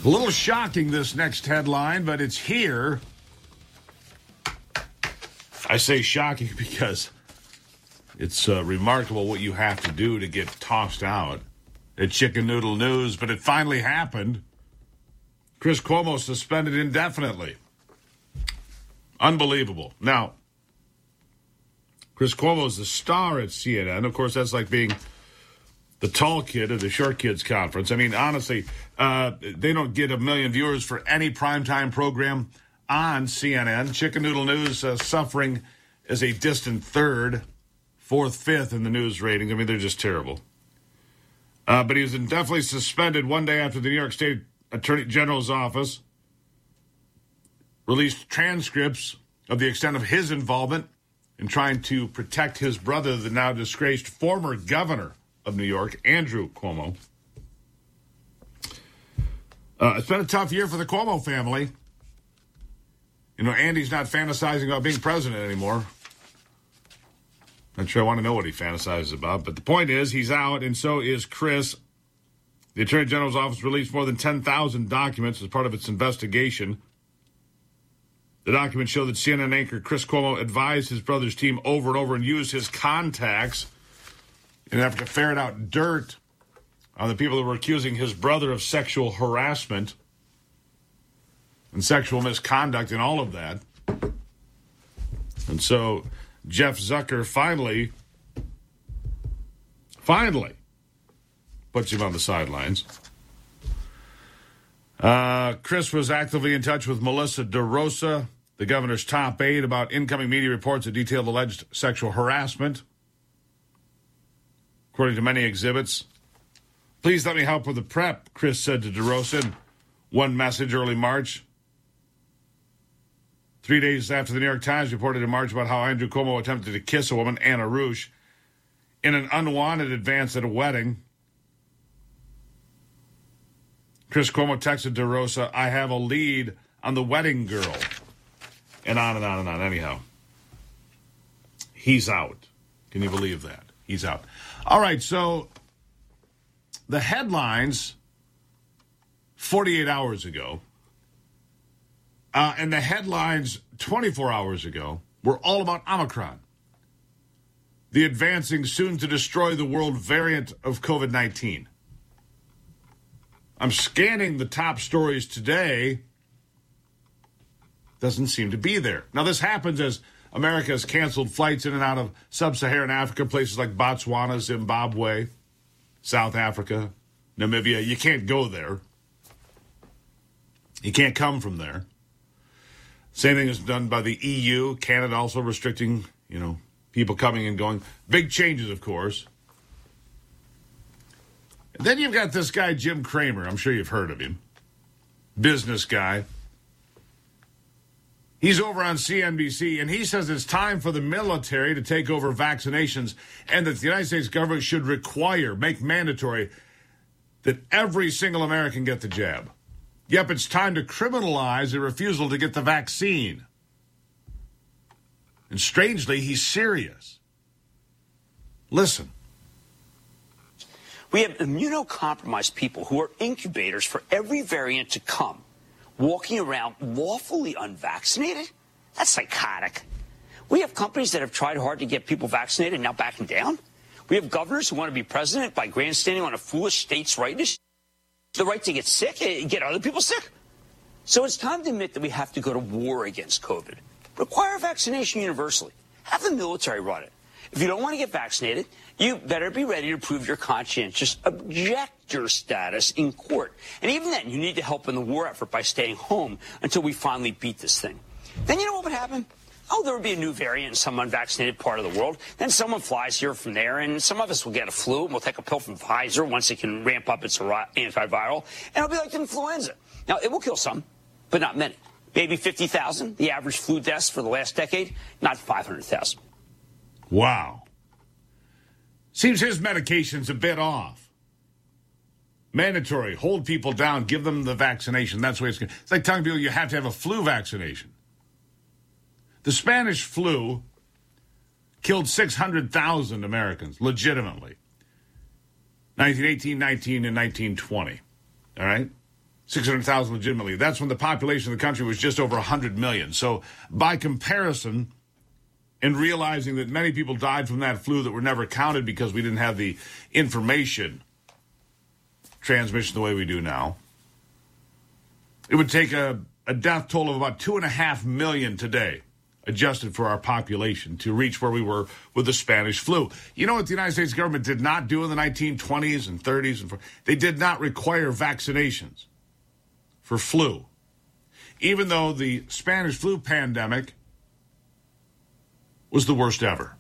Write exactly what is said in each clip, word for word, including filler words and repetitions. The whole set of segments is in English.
A little shocking, this next headline, but it's here. I say shocking because it's uh, remarkable what you have to do to get tossed out at Chicken Noodle News, but it finally happened. Chris Cuomo suspended indefinitely. Unbelievable. Now, Chris Cuomo is the star at C N N. Of course, that's like being the tall kid at the short kids conference. I mean, honestly, uh, they don't get a million viewers for any primetime program on C N N. Chicken Noodle News uh, suffering as a distant third, fourth, fifth in the news ratings. I mean, they're just terrible. Uh, but he was indefinitely suspended one day after the New York State Attorney General's office released transcripts of the extent of his involvement in trying to protect his brother, the now disgraced former governor of New York, Andrew Cuomo. Uh, it's been a tough year for the Cuomo family. You know, Andy's not fantasizing about being president anymore. Not sure I want to know what he fantasizes about, but the point is he's out, and so is Chris. The Attorney General's office released more than ten thousand documents as part of its investigation. The documents show that C N N anchor Chris Cuomo advised his brother's team over and over and used his contacts in an effort to ferret out dirt on the people that were accusing his brother of sexual harassment and sexual misconduct and all of that. And so Jeff Zucker finally, finally puts him on the sidelines. Uh, Chris was actively in touch with Melissa DeRosa, the governor's top aide, about incoming media reports that detailed alleged sexual harassment. According to many exhibits, please let me help with the prep, Chris said to DeRosa in one message early March. Three days after the New York Times reported in March about how Andrew Cuomo attempted to kiss a woman, Anna Rush, in an unwanted advance at a wedding. Chris Cuomo texted DeRosa, I have a lead on the wedding girl. And on and on and on. Anyhow, he's out. Can you believe that? He's out. All right, so the headlines forty-eight hours ago uh, and the headlines twenty-four hours ago were all about Omicron, the advancing, soon-to-destroy-the-world variant of COVID nineteen. I'm scanning the top stories today. Doesn't seem to be there. Now, this happens as America has canceled flights in and out of sub-Saharan Africa, places like Botswana, Zimbabwe, South Africa, Namibia. You can't go there. You can't come from there. Same thing is done by the E U. Canada also restricting, you know, people coming and going. Big changes, of course. And then you've got this guy, Jim Cramer. I'm sure you've heard of him. Business guy. He's over on C N B C, and he says it's time for the military to take over vaccinations and that the United States government should require, make mandatory, that every single American get the jab. Yep, it's time to criminalize a refusal to get the vaccine. And strangely, he's serious. Listen. We have immunocompromised people who are incubators for every variant to come, walking around lawfully unvaccinated? That's psychotic. We have companies that have tried hard to get people vaccinated and now backing down. We have governors who want to be president by grandstanding on a foolish states' right, the right to get sick, get other people sick. So it's time to admit that we have to go to war against COVID. Require vaccination universally. Have the military run it. If you don't want to get vaccinated, you better be ready to prove your conscientious objector status in court. And even then, you need to help in the war effort by staying home until we finally beat this thing. Then you know what would happen? Oh, there would be a new variant in some unvaccinated part of the world. Then someone flies here from there, and some of us will get a flu, and we'll take a pill from Pfizer once it can ramp up its antiviral, and it'll be like influenza. Now, it will kill some, but not many. Maybe fifty thousand, the average flu deaths for the last decade, not five hundred thousand. Wow. Seems his medication's a bit off. Mandatory. Hold people down. Give them the vaccination. That's the way it's going. It's like telling people you have to have a flu vaccination. The Spanish flu killed six hundred thousand Americans, legitimately. nineteen eighteen, nineteen, and nineteen twenty. All right? six hundred thousand legitimately. That's when the population of the country was just over one hundred million. So by comparison, and realizing that many people died from that flu that were never counted because we didn't have the information transmission the way we do now, it would take a, a death toll of about two and a half million today, adjusted for our population, to reach where we were with the Spanish flu. You know what the United States government did not do in the nineteen twenties and thirties? And they did not require vaccinations for flu, even though the Spanish flu pandemic was the worst ever.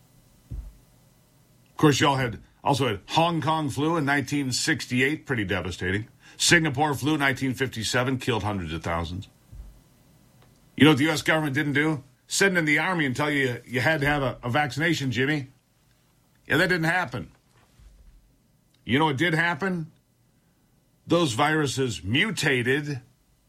Of course, y'all had also had Hong Kong flu in nineteen sixty-eight, pretty devastating. Singapore flu, nineteen fifty-seven, killed hundreds of thousands. You know what the U S government didn't do? Send in the Army and tell you you had to have a, a vaccination, Jimmy. Yeah, that didn't happen. You know what did happen? Those viruses mutated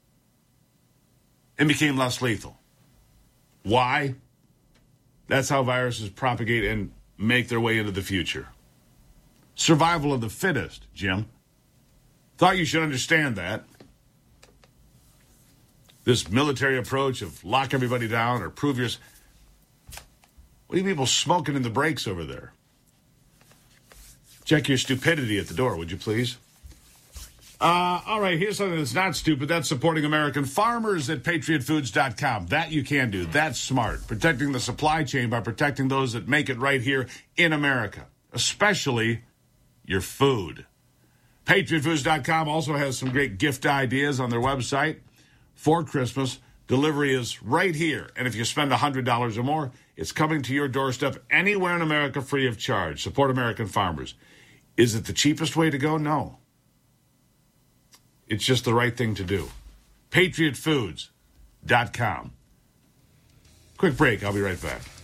and became less lethal. Why? That's how viruses propagate and make their way into the future. Survival of the fittest, Jim. Thought you should understand that. This military approach of lock everybody down or prove yours. What are you people smoking in the breaks over there? Check your stupidity at the door, would you please? Uh, all right, here's something that's not stupid. That's supporting American farmers at patriot foods dot com. That you can do. That's smart. Protecting the supply chain by protecting those that make it right here in America, especially your food. patriot foods dot com also has some great gift ideas on their website for Christmas. Delivery is right here. And if you spend one hundred dollars or more, it's coming to your doorstep anywhere in America free of charge. Support American farmers. Is it the cheapest way to go? No. It's just the right thing to do. patriot foods dot com. Quick break. I'll be right back.